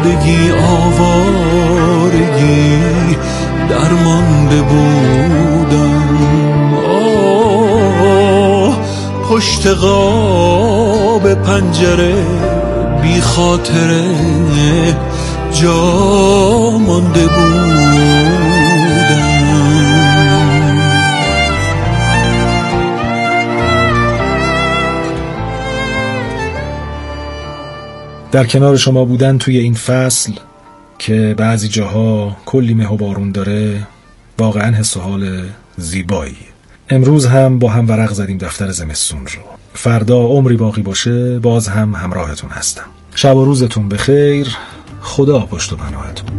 زندگی آوارگی درمانده بودم. پشت قاب پنجره بی خاطره جا مانده بودم. در کنار شما بودن توی این فصل که بعضی جاها کلی مه و بارون داره واقعا حس و حال زیبایی. امروز هم با هم ورق زدیم دفتر زمستون رو. فردا عمری باقی باشه باز هم همراهتون هستم. شب و روزتون بخیر. خدا پشت و پناهتون.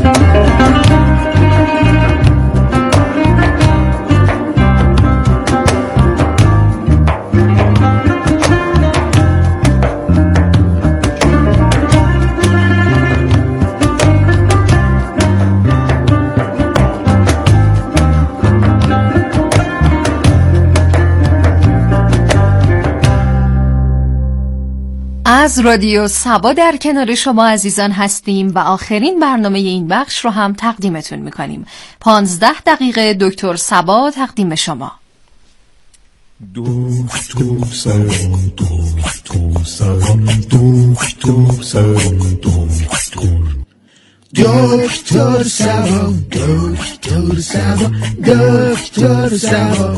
از رادیو سبا در کنار شما عزیزان هستیم و آخرین برنامه این بخش رو هم تقدیمتون میکنیم. 15 دقیقه دکتر سبا تقدیم شما. دکتر سبا، دکتر سبا، دکتر سبا، دکتر سبا، دکتر سبا، دکتر سبا.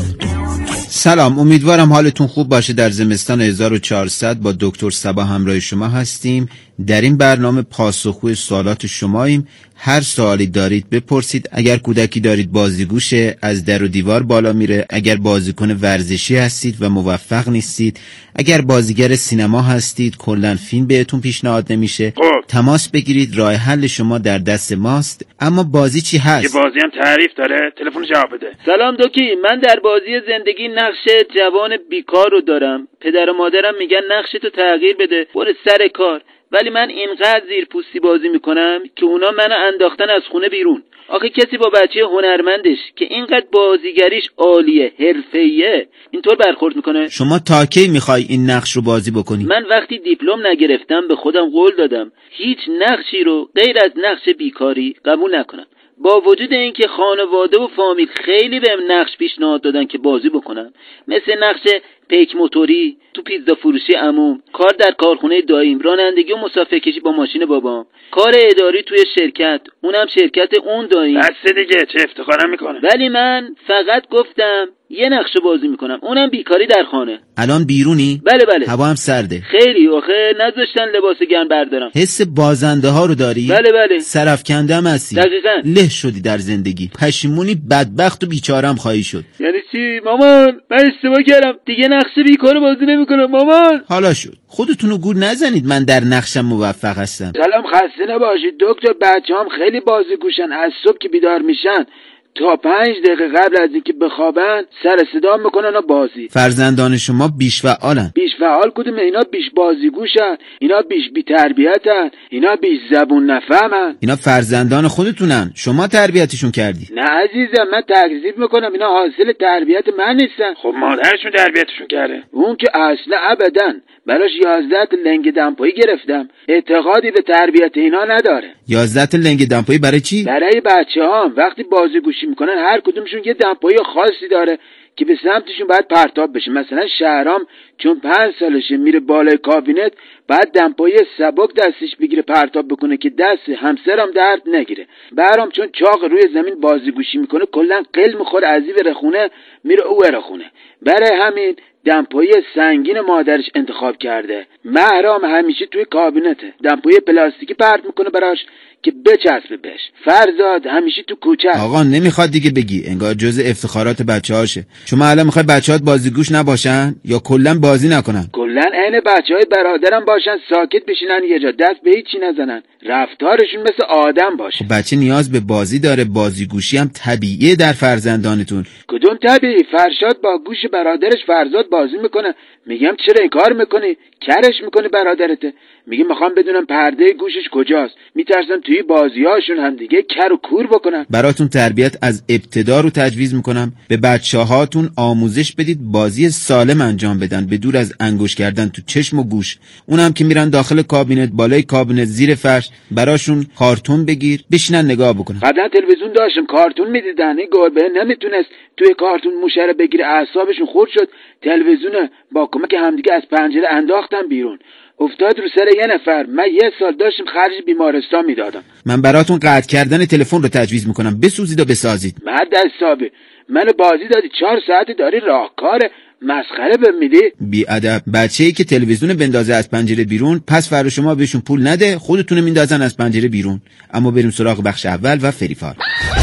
سلام، امیدوارم حالتون خوب باشه. در زمستان 1400 با دکتر سبا همراه شما هستیم. در این برنامه پاسخگوی سوالات شماییم. هر سوالی دارید بپرسید. اگر کودکی دارید بازیگوشه، از در و دیوار بالا میره. اگر بازیکن ورزشی هستید و موفق نیستید، اگر بازیگر سینما هستید کلا فیلم بهتون پیشنهاد نمیشه، تماس بگیرید. راه حل شما در دست ماست. اما بازی چی هست؟ یه بازی هم تعریف داره، تلفن جواب بده. سلام دوکی، من در بازی زندگی نقش جوان بیکار رو دارم. پدر و مادرم میگن نقشتو تغییر بده، برو سر کار. ولی من اینقدر زیرپوستی بازی میکنم که اونا منو انداختن از خونه بیرون. آخه کسی با بچه هنرمندش که اینقدر بازیگریش عالیه، حرفه‌ایه، اینطور برخورد میکنه؟ شما تا کی میخوای این نقش رو بازی بکنی؟ من وقتی دیپلم نگرفتم به خودم قول دادم هیچ نقشی رو غیر از نقش بیکاری قبول نکنم. با وجود اینکه خانواده و فامیل خیلی بهم نقش پیشنهاد دادن که بازی بکنم، مثل نقش پیک موتوری تو پیتزا فروشی عموم، کار در کارخونه داییم، رانندگی و مسافرکشی با ماشین بابام، کار اداری توی شرکت، اونم شرکت اون داییم. بس دیگه، چه افتخارم میکنه. ولی من فقط گفتم یه نقش بازی میکنم، اونم بیکاری در خانه. الان بیرونی؟ بله. هوا هم سرده خیلی، آخه نذاشتن لباس گرم بردارم. حس بازنده ها رو داری؟ بله. سرفکنده هم هستی؟ دقیقاً. له شدی در زندگی، پشیمونی، بدبخت و بیچارم خواهی شد. یعنی چی مامان؟ من اشتباه کردم، دیگه نقش بیکار بازی نمیکنم مامان. حالا شد، خودتونو گول نزنید من در نقشم موفق هستم. سلام، خسته نباشید دکتر. بچه‌هام خیلی بازیگوشن، از صبح که بیدار میشن تا 5 دقیقه قبل از اینکه بخوابن سر صدا میکنن و بازی. فرزندان شما بیش فعالن. بیش فعال کدوم؟ اینا بیش بازیگوشن، اینا بیش بی تربیتن، اینا بیش زبون نفهمن. اینا فرزندان خودتونن، شما تربیتشون کردی. نه عزیزم، من تکذیب میکنم، اینا حاصل تربیت من نیستن. خب مادرشون تربیتشون کرده. اون که اصلا ابدا. براش 11 لنگ دمپایی گرفتم، اعتقادی به تربیت اینا نداره. 11 لنگ دمپایی برای چی؟ برای بچه‌هام وقتی بازیگوشی میکنن هر کدومشون یه دمپایی خاصی داره که به سمتشون باید پرتاب بشه. مثلا شهرام چون 5 سالشه میره بالای کابینت، بعد دمپایی سبک دستش بگیره پرتاب بکنه که دست همسرم درد نگیره. برام چون چاق روی زمین بازیگوشی میکنه کلا قل میخوره، از این رخونه میره او رخونه. برای همین دمپایی سنگین مادرش انتخاب کرده. مهرام همیشه توی کابینته، دمپایی پلاستیکی پرت میکنه براش که بچسبه بهش. فرزاد همیشه تو کوچه. آقا نمیخواد دیگه بگی، انگار جز افتخارات بچه‌هاشه. شما الان میخوای بچه‌هات بازیگوش نباشن یا کلا بازی نکنن؟ کلا عین بچهای برادرم باشن، ساکت بشینن یه جا، دست به هیچی نزنن، رفتارشون مثل آدم باشه. خب بچه نیاز به بازی داره، بازیگوشی هم طبیعیه در فرزندانتون. کدوم طبیعی؟ فرشاد با گوش برادرش فرزاد بازی میکنه. میگم چرا این کار میکنی؟ کرش میکنی برادرته. میگه میخوام بدونم پرده گوشش کجاست، میترسم توی بازیاشون هم دیگه کر و کور بکنن. براتون تربیت از ابتدا رو تجویز میکنم. به بچه‌هاتون آموزش بدید بازی سالم انجام بدن، به دور از انگشت کردن تو چشم و گوش. اونم که میرن داخل کابینت، بالای کابینت، زیر فرش، براشون کارتون بگیر بشینن نگاه بکنن. قبلا تلویزیون داشتم کارتون میدیدن، این گربه نمیتونست توی کارتون موشه بگیره، اعصابشون خورد شد، تلویزیون با کمک همدیگه از پنجره انداختن بیرون، افتاد رو سر یه نفر. من 1 سال داشتم خرج بیمارستان میدادم. من براتون قطع کردن تلفن رو تجویز میکنم، بسوزید و بسازید. مرد دستابه، منو بازی دادی 4 ساعت داری راهکار مسخره بمیدی. بی ادب. بچه‌ای که تلویزیون بندازه از پنجره بیرون، پس فردا شما بهشون پول نده، خودتون میندازن از پنجره بیرون. اما بریم سراغ بخش اول و فریفال.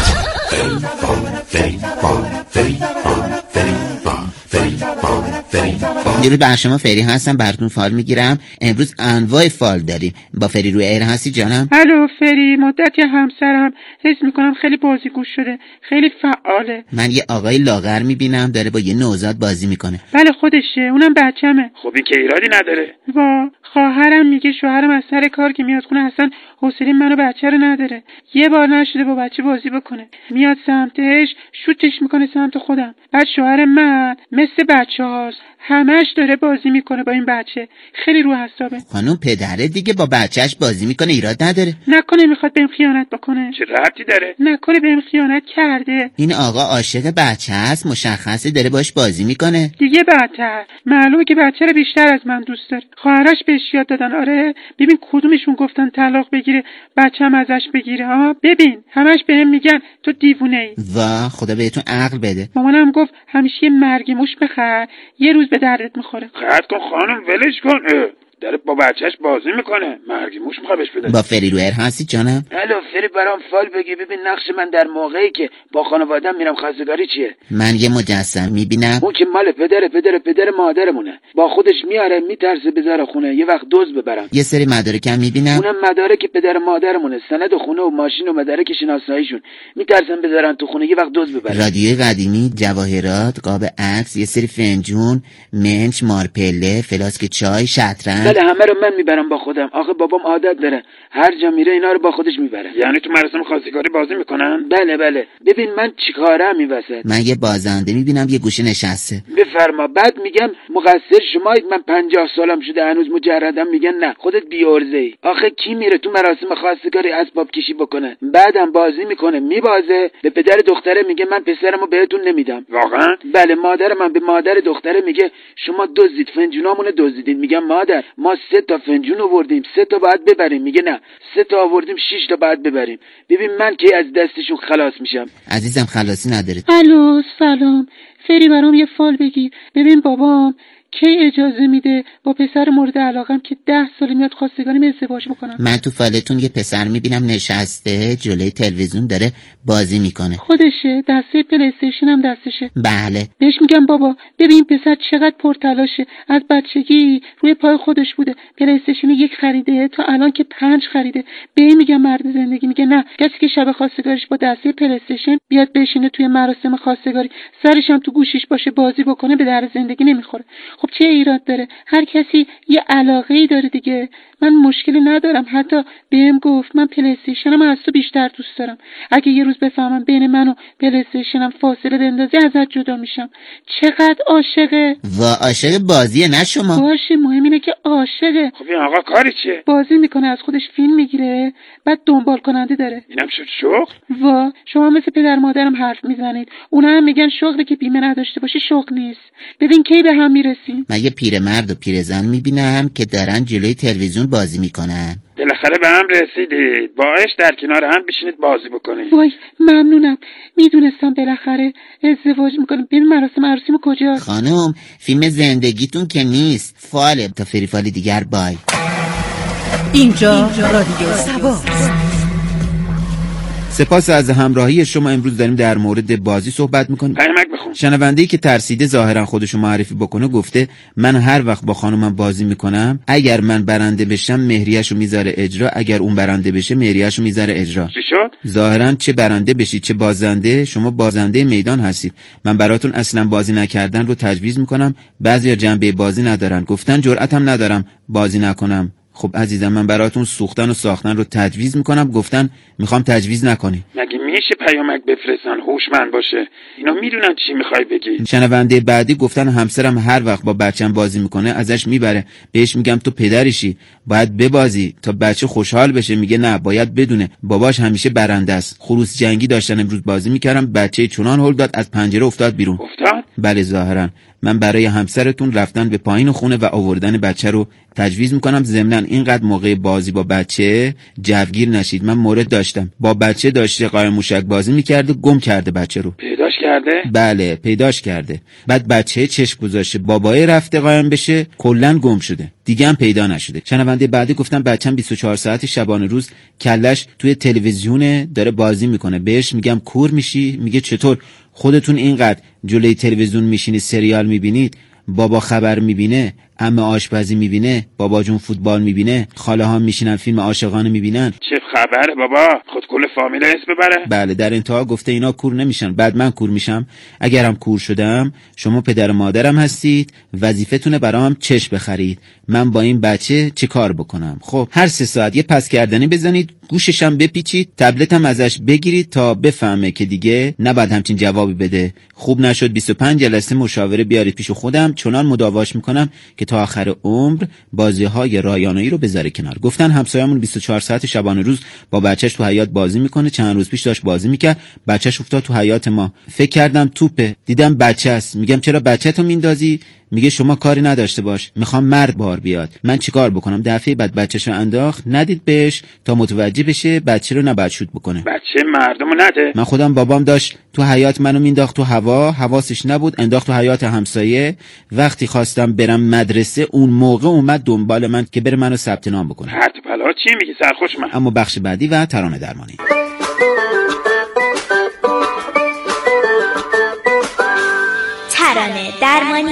درود بر شما، فری هستم، براتون فال میگیرم. امروز انواع فال داریم. با فری روی ایر هستی جانم؟ الو فری، مدتی همسرم حس میکنم خیلی بازیگوش شده، خیلی فعاله. من یه آقای لاغر میبینم داره با یه نوزاد بازی میکنه. بله خودشه، اونم بچمه. خب این که ایرادی نداره. وا خواهرم میگه شوهرم از سر کار که میاد خونه اصلا حوصله منو بچه رو نداره. یه بار نشده با بچه بازی بکنه، میاد سمتش شوتش میکنه سمت خودم. بعد شوهر من مثل بچه هاست، همش داره بازی میکنه با این بچه، خیلی رو حسابه. خانم پدره دیگه با بچهش بازی میکنه، ایراد نداره. نکنه میخواد بهم خیانت بکنه؟ چه ربطی داره؟ نکنه بهم خیانت کرده؟ این آقا عاشق بچه هست، مشخصه داره باش بازی میکنه. دیگه بدتر، معلومه که بچه رو بیشتر از من دوست داره. خواهرش بهش یاد دادن. آره ببین کدومشون گفتن طلاق بگیره بچه‌م ازش بگیره. ها ببین همش بهم میگن تو دیوونه‌ای. وا خدا بهتون عقل بده. مامانم گفت همیشه یه مرگ موش بخر، یه روز به دردت میخوره. قطع کن خانم، ولش کن. داره با بچهش بازی میکنه، مرگی موش میخواد بهش بده. با فری رو ایر هستی جانم؟ الو فری، برام فال بگی. ببین نقش من در موقعی که با خانواده‌ام میرم خواستگاری چیه؟ من یه مجسم میبینم. اون که مال پدر مادرمونه، با خودش میاره میترسه بذاره خونه، یه وقت دزد ببرن. یه سری مدارکم میبینم. اونم مدارک پدر مادرمونه، سند و خونه و ماشین و مدارک شناساییشون، میترسن بذارن تو خونه، یه وقت دزد ببرن. رادیوی قدیمی، جواهرات، قاب عکس، یه سری فنجون، منچ، مارپله، فلاسک چای، شطرنج. بله همه رو من میبرم با خودم. آخه بابام عادت داره هر جا میره اینا رو با خودش میبره. یعنی تو مراسم خواستگاری بازی میکنن؟ بله. ببین من چیکارم این وسط؟ من یه بازنده میبینم یه گوشه نشسته. بفرما. بعد میگم مقصر شمایید، من 50 سالم شده هنوز مجردم. میگن نه خودت بی‌عرضه‌ای. آخه کی میره تو مراسم خواستگاری اسباب کشی بکنه؟ بعدم بازی میکنه میبازه، به پدر دختره میگه من پسرمو بهتون نمیدم. واقعا؟ بله مادر من به مادر دختره میگه شما دزدید، فنجونامونو دزدیدین. میگم مادر ما 3 تا فنجون آوردیم، 3 تا باید ببریم. میگه نه 3 تا آوردیم 6 تا باید ببریم. ببین من کی از دستشون خلاص میشم؟ عزیزم خلاصی نداره. الو سلام فری، برام یه فال بگیر. ببین بابام کی اجازه میده با پسر مورد علاقم که 10 سال میاد خواستگاریم ازدواج بکنم؟ من تو فالتون یه پسر میبینم نشسته جلوی تلویزیون داره بازی میکنه. خودشه؟ دسته پلی استیشن هم دستشه؟ بله. بهش میگم بابا ببین پسر چقدر پرتلاشه، از بچگی روی پای خودش بوده، پلی استیشن 1 خریده تا الان که 5 خریده. به این میگم مرد زندگی. میگه نه کسی که شب خواستگاریش با دسته پلی استیشن بیاد بشینه توی مراسم خواستگاری سرش هم تو گوشیش باشه بازی بکنه به در زندگی نمیخوره. خب چه ایراد داره؟ هر کسی یه علاقه‌ای داره دیگه. من مشکلی ندارم، حتی بهم گفت من پلی استیشنم از تو بیشتر دوست دارم، اگه یه روز بفهمم بین من و پلی استیشنم فاصله بندازی ازت جدا میشم. چقدر عاشقه. و عاشق بازیه نه شما؟ باشه مهم اینه که عاشقه. خب این آقا کاری چیه؟ بازی میکنه، از خودش فیلم میگیره، بعد دنبال کننده داره. اینم شد شغل؟ وا شما مثل پدر مادرم حرف میزنید، اونا هم میگن شغلی که بیمه نداشته باشه شغل نیست. ببین کی به هم میرسیم. من یه پیرمرد و پیرزن میبینم که دارن جلوی تلویزیون بازی میکنن. بالاخره به هم رسیدید، باعث در کنار هم بشینید بازی بکنید. وای ممنونم، میدونستم بالاخره ازدواج میکنم. ببین مراسم عروسیمو کجاست؟ خانم فیلم زندگیتون که نیست، فاله. تا فری فال دیگر بای. اینجا رادیو سبا. سپاس از همراهی شما. امروز داریم در مورد بازی صحبت میکنیم. پیامک بخون. شنونده‌ای که ترسیده ظاهرا خودشو معرفی بکنه گفته من هر وقت با خانومم بازی میکنم، اگر من برنده بشم مهریه‌شو میذاره اجرا، اگر اون برنده بشه مهریه‌شو میذاره اجرا. چی شد؟ ظاهرا چه برنده بشید چه بازنده، شما بازنده میدان هستید. من براتون اصلا بازی نکردن رو تجویز میکنم. بعضیا جنبه بازی ندارن، گفتن جرأتم ندارم بازی نکنم. خب عزیزم من براتون سوختن و ساختن رو تجویز میکنم، گفتن میخوام تجویز نکنی. مگه میشه پیامک بفرستن هوشمند باشه؟ اینا میدونن چی میخوای بگی. شنونده بعدی گفتن همسرم هر وقت با بچم بازی میکنه ازش میبره، بهش میگم تو پدرشی باید ببازی تا بچه خوشحال بشه، میگه نه باید بدونه باباش همیشه برنده است. خروس جنگی داشتن امروز بازی میکردم، بچه چنان هل داد از پنجره افتاد بیرون. افتاد؟ بله ظاهرا. من برای همسرتون رفتن به پایین خونه و آوردن بچه رو تجویز میکنم. ضمناً اینقدر موقع بازی با بچه جوگیر نشید. من مورد داشتم، با بچه داشته قایم موشک بازی میکرده، گم کرده بچه رو. پیداش کرده؟ بله پیداش کرده. بعد بچه چشم گذاشته بابای رفته قایم بشه، کلاً گم شده، دیگه هم پیدا نشده. شنونده بعدی گفتم بچه‌م 24 ساعت شبانه روز کلش توی تلویزیون داره بازی میکنه، بهش میگم کور میشی، میگه چطور خودتون اینقدر جلوی تلویزیون میشینید سریال میبینید، بابا خبر میبینه، عمه آشپزی میبینه، بابا جون فوتبال میبینه، خاله ها میشینن فیلم عاشقانه میبینن. چه خبره بابا؟ خود کل فامیل اسم ببره؟ بله در انتها گفته اینا کور نمیشن، بعد من کور میشم. اگرم کور شدم شما پدر و مادرم هستید، وظیفتونه برام چشم بخرید. من با این بچه چه کار بکنم؟ خب هر 3 ساعت یه پس کردنی بزنید، گوششم بپیچید، تبلتم ازش بگیرید تا بفهمه که دیگه نباید همچین جوابی بده. خوب نشد 25 جلسه مشاوره بیارید پیش خودم، چنان مداواش میکنم که تا آخر عمر بازی‌های رایانه‌ای رو بذاره کنار. گفتن همسایه‌مون 24 ساعت شبانه روز با بچه‌ش تو حیاط بازی میکنه. چند روز پیش داشت بازی میکرد، بچه‌ش افتاد تو حیاط ما. فکر کردم توپه، دیدم بچه است. میگم چرا بچه‌تو میندازی؟ میگه شما کاری نداشته باش، میخوام مرد بار بیاد. من چیکار بکنم؟ دفعه بعد بچه‌شو انداخت، ندید بهش تا متوجه بشه بچه رو نباید شوت بکنه. بچه مردمو نده. من خودم بابام داشت تو حیاط منو مینداخت تو هوا، حواسش نبود، انداخت تو حیاط همسایه. وقتی خواستم برم مدرسه اون موقع اومد دنبال من که بره منو ثبت نام بکنه. پرت و پلا چی میگی سرخوش من؟ اما بخش بعدی و ترانه درمانی. ترانه درمانی.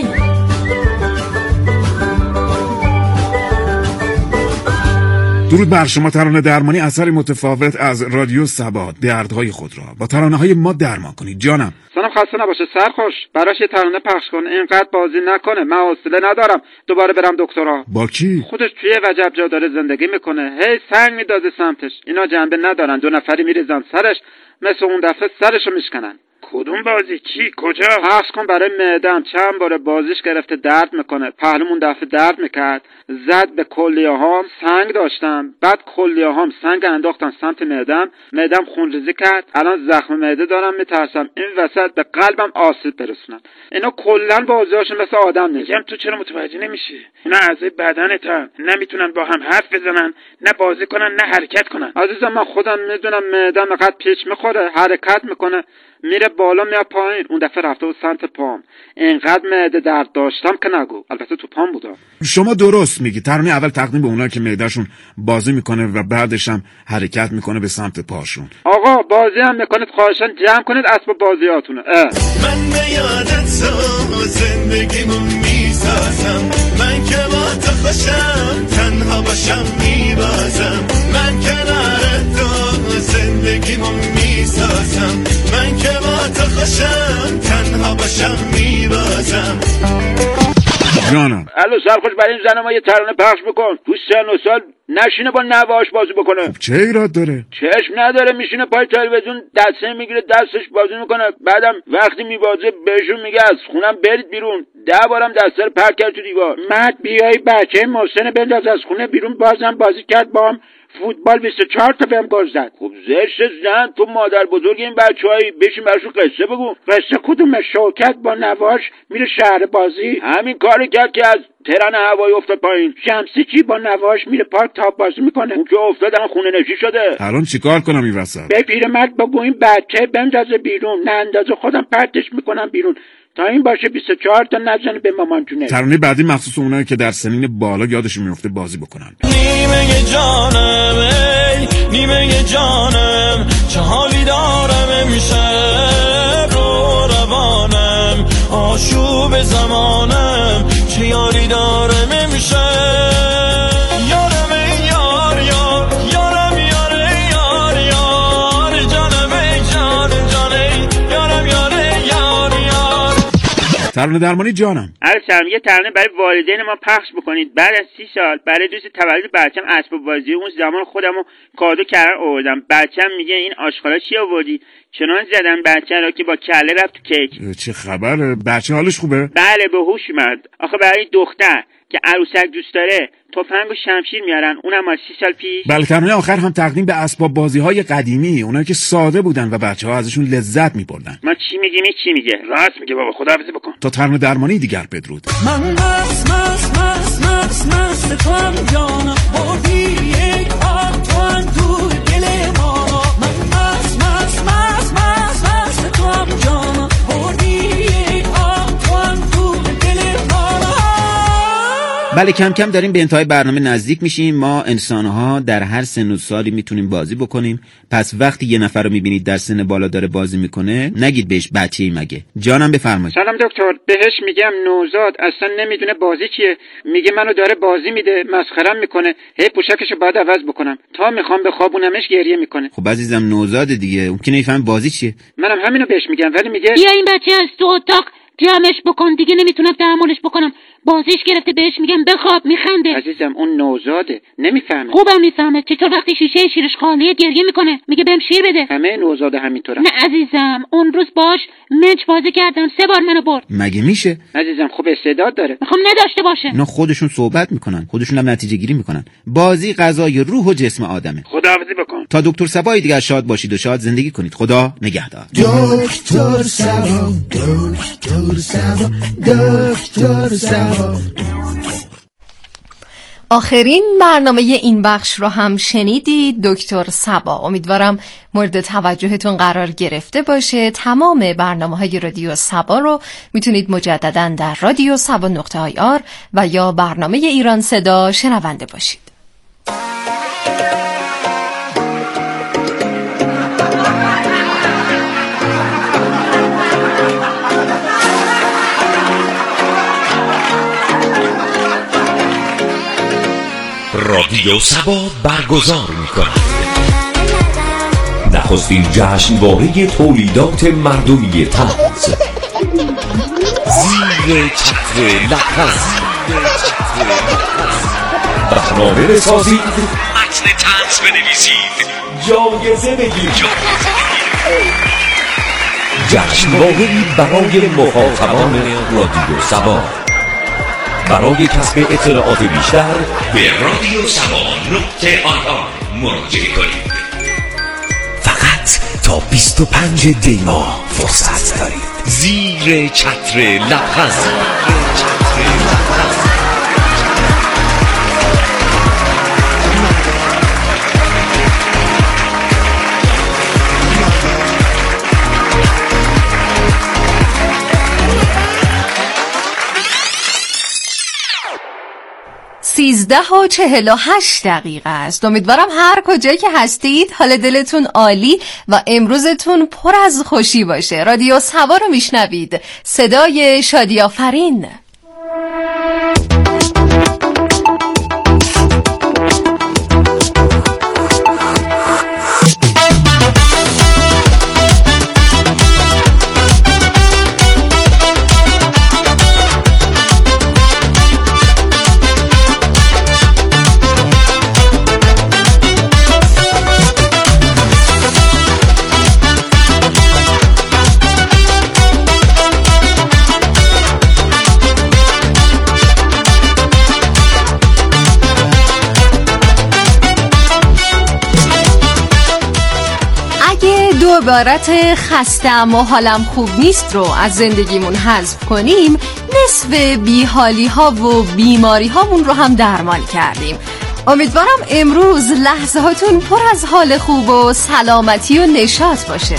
درود بر شما. ترانه درمانی اثری متفاوت از رادیو صبا. دردهای خود را با ترانه‌های ما درمان کنید. جانم سلام، خسته نباشه سرخوش. براش یه ترانه پخش کن، اینقدر بازی نکنه، من حوصله ندارم دوباره برم دکترا. با کی؟ خودش توی وجب جا داره زندگی میکنه، هی سنگ میدازه سمتش. اینا جنبه ندارن، 2 نفری میریزن سرش، مثل اون دفعه سرشو میشکنن. کدوم بازی؟ کی؟ کجا؟ پخش کن برای معده‌ام. چند بار بازیش گرفته درد میکنه، پهلومون دفعه درد میکرد، زد به کلیه‌هام، سنگ داشتم، بعد کلیه‌هام سنگ انداختن سمت معده‌ام خونریزی کرد. الان زخم معده دارم، میترسم این وسط به قلبم آسیب برسونن. اینا کلا بازیاشون مثل آدم نیست. میگم تو چرا متوجه نمیشی؟ اینا اعضای بدنتن، نمیتونن با هم حرف بزنن، نه بازی کنن نه حرکت کنن. عزیزم من خودم میدونم معده‌م اینقدر پیچ میخوره، حرکت میکنه، میره بالا میاد پایین. اون دفعه رفته بود سمت پام، اینقدر معده درد داشتم که نگو. البته تو پام بودا. شما درست میگی. ترانه اول تقدیم به اونایی که معدهشون بازی میکنه و بعدش هم حرکت میکنه به سمت پاشون. آقا بازی هم میکنید خواهشاً جمع کنید اسباب بازیاتونه. من به یادت زندگیمو میسازم، من که با تو خوشم تنها باشم میبازم، من کنار تو زندگیمو میسازم، من که با تو خوشم تنها باشم میبازم. جانم الو سرخوش، برای این زن ما یه ترانه پخش بکن. تو سن و سال نشینه با نواش بازی بکنه. خب چه ایراد داره؟ چشم نداره، میشینه پای تلویزیون، دسته میگیره دستش بازی میکنه، بعدم وقتی میبازه بهشون میگه از خونم برید بیرون. 10 بارم دسته رو پرت کرد تو دیوار. مرد بیای بچه محسن بنداز از خونه بیرون. بازم بازی کرد با هم فوتبال، 24 تا بهم گل زد. خب زشت زن، تو مادر بزرگ این بچه‌هایی، بشین براشون قصه بگو. قصه کدوم؟ شوکت با نواش میره شهر بازی، همین کاری کرد که از ترن هوایی افتاد پایین. شمسی چی با نواش میره پارک تاپ بازی میکنه، اون که افتادن خونه نشی شده. الان چیکار کنم این وسط؟ به پیرمرد بگو این بچه بندازه بیرون، نه اندازه خودم پرتش میکنم بیرون تا این باشه 24 تا نزنه به مامان جونه. ترانه بعدی مخصوص اونایی که در سنین بالا یادشون میفته بازی بکنن. نیمه جانم ای نیمه جانم، چه حالی دارم امشب رو روانم، آشوب زمانم چه یاری دارم امشب. یارم ای یار یار، یارم یار یار یار، جانم ای جان جان ای یارم یار یار یار. ترانه درمانی جانم. عرض یه ترانه برای والدین ما پخش بکنید. بعد از 30 سال برای روز تولد بچه‌م اسباب بازی اون زمان خودمو کادو کردن آوردم. بچه‌م میگه این آشغالا چی آوردی؟ چنان زدن بچه را که با کله رفت تو کیک. چه خبره؟ بچه حالش خوبه؟ بله به هوش اومد. آخه برای دختر که عروسک دوست داره تفنگ و شمشیر میارن، اونم از 30 سال پیش. بله ترانه آخر هم تقدیم به اسباب بازی‌های قدیمی، اونایی که ساده بودن و بچه‌ها ازشون لذت می‌بردن. ما چی میگیم چی میگه؟ راست میگه بابا، خداحافظی بکن. تا ترانه درمانی دیگر بدرود. من مست تو هم جانم، بردی یک آب تو هم دور دل ما. من مست تو هم جانم، بردی یک آب تو هم دور دل ما. بله کم کم داریم به انتهای برنامه نزدیک میشیم. ما انسان‌ها در هر سن و سالی میتونیم بازی بکنیم، پس وقتی یه نفر رو میبینید در سن بالا داره بازی میکنه نگید بهش بچه‌ای مگه. جانم بفرمایید. سلام دکتر، بهش میگم نوزاد اصلا نمیدونه بازی چیه، میگه منو داره بازی میده، مسخرم میکنه، هی پوشکشو باید عوض بکنم، تا میخوام بخوابونمش گریه میکنه. خب عزیزم نوزاد دیگه، اون که نمیفهم بازی چیه. منم همینو بهش میگم ولی میگه بیا این بچه از تو اتاق جمعش بکن، دیگه نمیتونم تحملش بکنم. بازیش گرفته، بهش میگم بخواب میخنده. عزیزم اون نوزاده، نمیفهمه. خوبم میفهمه. چطور وقتی شیشه شیرش خالیه گریه میکنه، میگه بهم شیر بده. همه نوزاده همینطورن. نه عزیزم، اون روز باش منچ بازی کردم 3 بار منو برد. مگه میشه؟ عزیزم خوب استعداد داره. میخوام نداشته باشه. اینا خودشون صحبت میکنن، خودشون هم نتیجه گیری میکنن. بازی غذای روح و جسم آدمه. خداحافظی بکن. تا دکتر صبایی دیگر شاد باشید و شاد زندگی کنید. خدا نگهدار. دکتر صبا، دکتر صبا، دکتر صبا. آخرین برنامه این بخش رو هم شنیدید، دکتر صبا. امیدوارم مورد توجهتون قرار گرفته باشه. تمام برنامه‌های رادیو صبا رو میتونید مجدداً در رادیو صبا.ir و یا برنامه ایران صدا شنونده باشید. رادیو صبا برگزار می‌کند نخستین جشنواره تولیدات مردمی طنز زیر چتر لحظ. برنامه بسازید، متن طنز بنویسید، جایزه بگیرید. جشنواره‌ای برای مخاطبان رادیو صبا. برای کسب اطلاعات بیشتر به رادیو صبا.ir مراجعه کنید. فقط تا 25 دی ماه فرصت دارید. زیر چتر لبخند. و 48 است. امیدوارم هر کجایی که هستید حال دلتون عالی و امروزتون پر از خوشی باشه. رادیو صبا رو میشنوید، صدای شادی آفرین. عبارت خستم و حالم خوب نیست رو از زندگیمون حذف کنیم، نصف بیحالی ها و بیماری هامون رو هم درمان کردیم. امیدوارم امروز لحظه هاتون پر از حال خوب و سلامتی و نشاط باشه.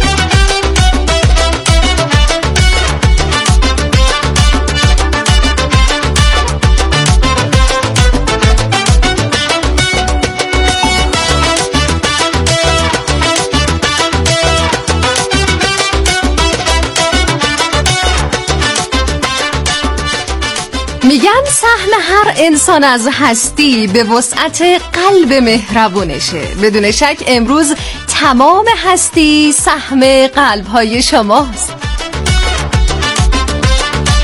میگن سهم هر انسان از هستی به وسعت قلب مهربونشه. بدون شک امروز تمام هستی سهم قلب‌های شماست.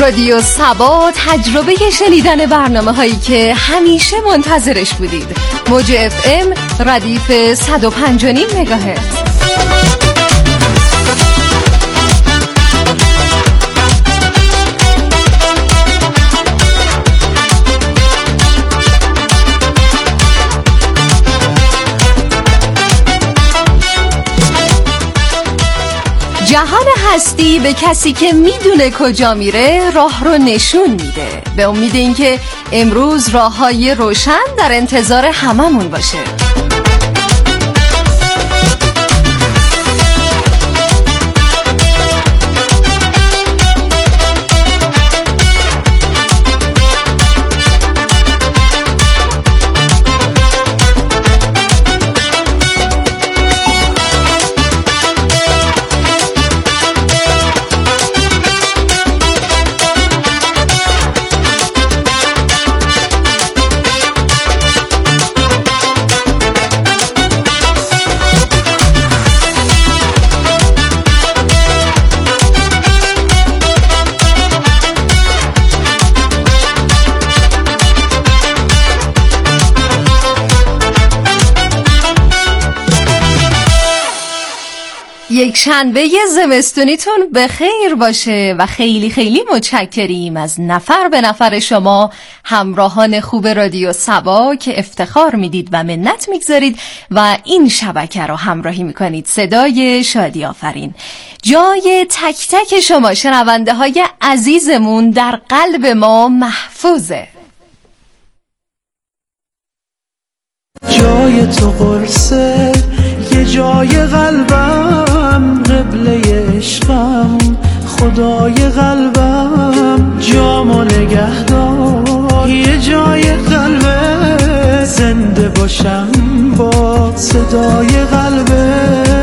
رادیو سبا تجربه شنیدن برنامه هایی که همیشه منتظرش بودید. موج FM ردیف 105.5 مگاهرتز. جهان هستی به کسی که میدونه کجا میره راه رو نشون میده. به امید اینکه امروز راههای روشن در انتظار هممون باشه. یک شنبه زمستونیتون به خیر باشه و خیلی خیلی متشکریم از نفر به نفر شما همراهان خوب رادیو سبا که افتخار میدید و منت میگذارید و این شبکه رو همراهی میکنید. صدای شادی آفرین. جای تک تک شما شنونده های عزیزمون در قلب ما محفوظه. جای تو قرصه، یه جای قلبم، قبله عشقم، خدای قلبم، جامو نگهدار، یه جای قلبه، زنده باشم با صدای قلبه.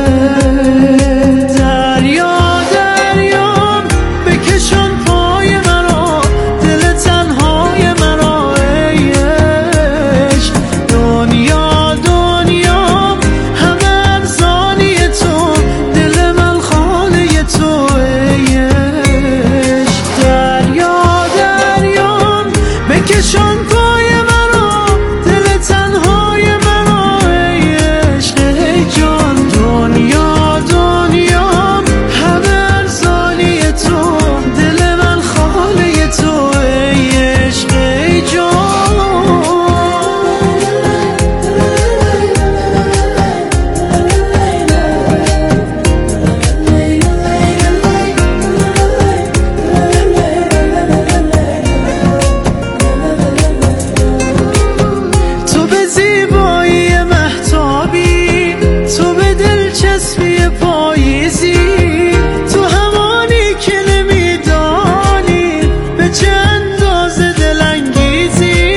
دریا دریام بکشون پای منو، دل تنهای منو، ای عشق. دنیا دنیام همه افزانی تو، دل من خانه تو، ای عشق. دریا دریام بکشون پای منو، دل تنهای منو، ای عشق، ای جان. دنیا دنیام همه افزانی تو، دل من خانه تو، ای عشق، ای جان. تو به زیبایی مهتابی، تو به دلچسبی پاییزی، تو همانی که نمیدانی به چه اندازه دلانگیزی.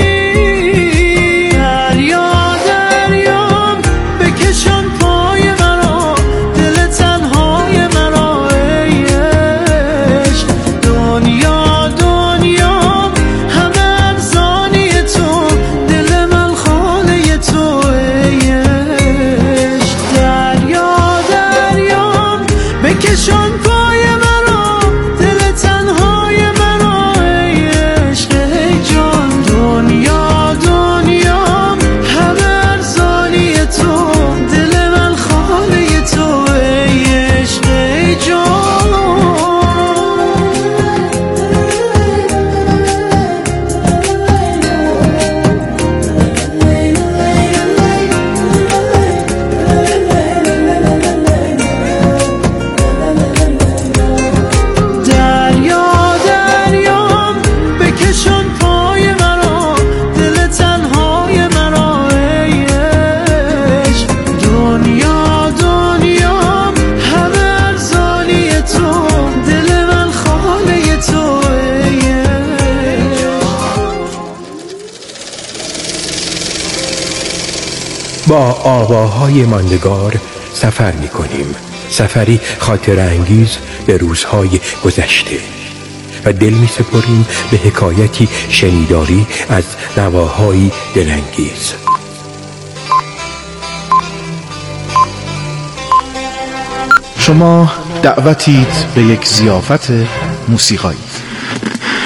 دریا دریام بکشون پای منو، دل تنهای منو، ای عشق. دنیا دنیام همه افزانی تو، دل من خانه تو، ای عشق. دریا دریام بکشون پای منو، دل تنهای منو، ای عشق، ای جان. دنیا دنیام همه افزانی تو، دل من خانه تو، ای عشق، ای جان. دریا دریام بکشون پای منو، دل تنهای منو، ای عشق. دنیا دنیام همه افزانی تو، دل من خانه تو، ای عشق. با آواهای ماندگار سفر می کنیم، سفری خاطر انگیز به روزهای گذشته و دل می سپریم به حکایتی شنیداری از نواهای دلانگیز. شما دعوتید به یک ضیافت موسیقایی.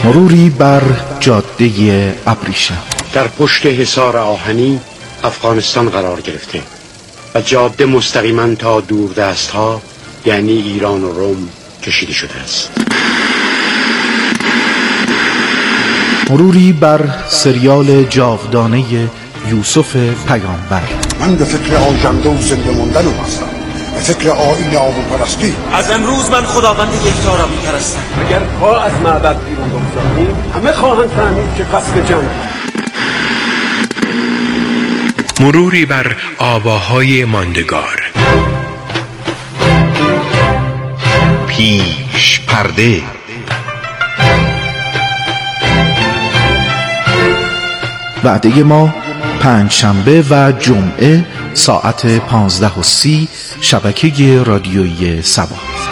مروری بر جاده ابریشم. در پشت حصار آهنی افغانستان قرار گرفته و جاده مستقیما تا دوردست‌ها یعنی ایران و روم کشیده شده است. مروری بر سریال جاودانه یوسف پیامبر. من به فکر آینده و زنده موندن هستم، به فکر آیین آبروپرستی. از امروز من خداوند یکتا را می‌پرستم. اگر پا از معبد بیرون بگذاریم همه خواهند فهمید که قصد جنگ. مروری بر آواهای ماندگار. پیش پرده. وعده ما پنجشنبه و جمعه ساعت 15:30 شبکه رادیویی سبا.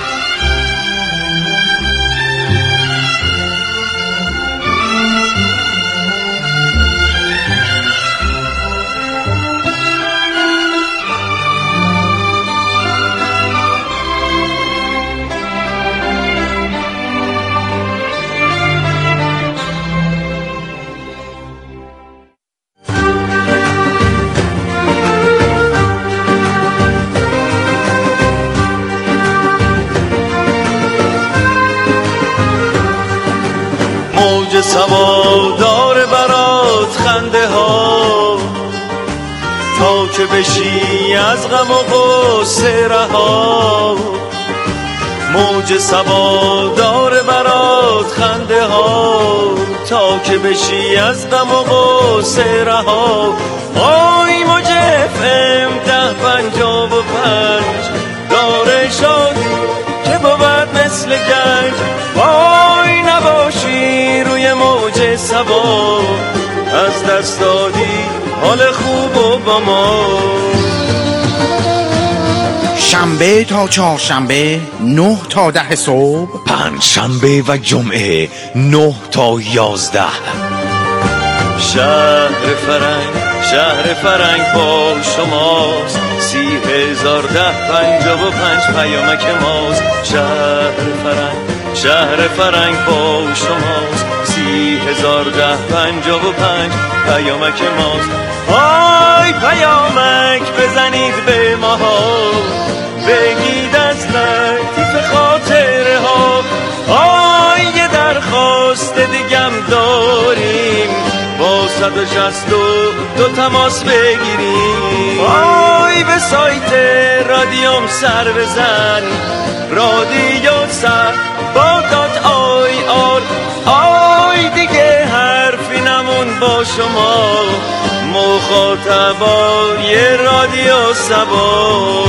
سوادار برات خنده ها تا که بشی از غم و غصه رها. موج سوادار برات خنده ها تا که بشی از غم و غصه رها. آی موج FM 1055 داره شادی که بود مثل گنج. وای نباشی روی موج سبا از دست دادی حال خوب و با ما. شنبه تا چهارشنبه 9 تا 10 صبح، پنجشنبه و جمعه 9 تا 11. شهر فرنگ با شماست، 30,010.55 پیامک ماست. شهر فرنگ با شماست، 30,010.55 پیامک ماست. آی پیامک بزنید به ماها، بگید از لطیف خاطره ها. آی یه درخواست دیگم داریم، با 162 تماس بگیریم. آی به سایت رادیوم سر بزن، رادیو سر با .ir. آی دیگه حرفی نمون با شما، مخاطبای رادیو سبا.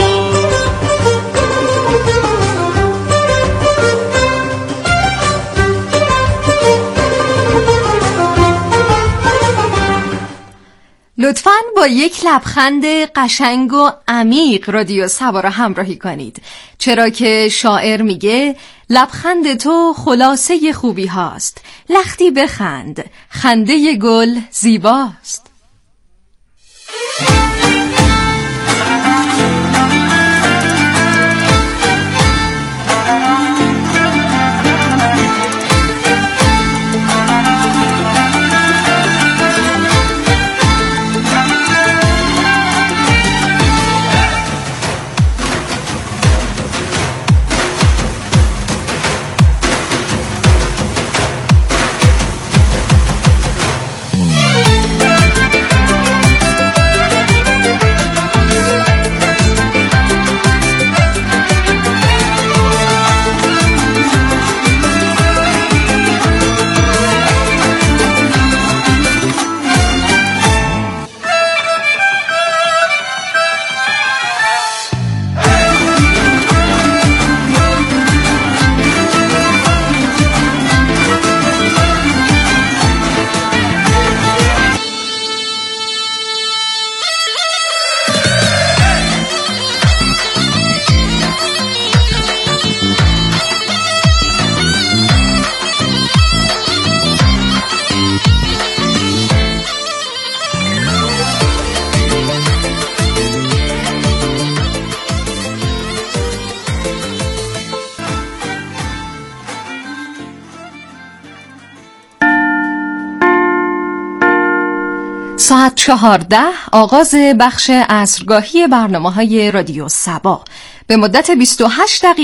لطفاً با یک لبخند قشنگ و عمیق رادیو سبا را همراهی کنید، چرا که شاعر میگه لبخند تو خلاصه خوبی هاست، لختی بخند، خنده گل زیباست. ساعت 14 آغاز بخش عصرگاهی برنامه‌های رادیو صبا. به مدت 28 دقیقه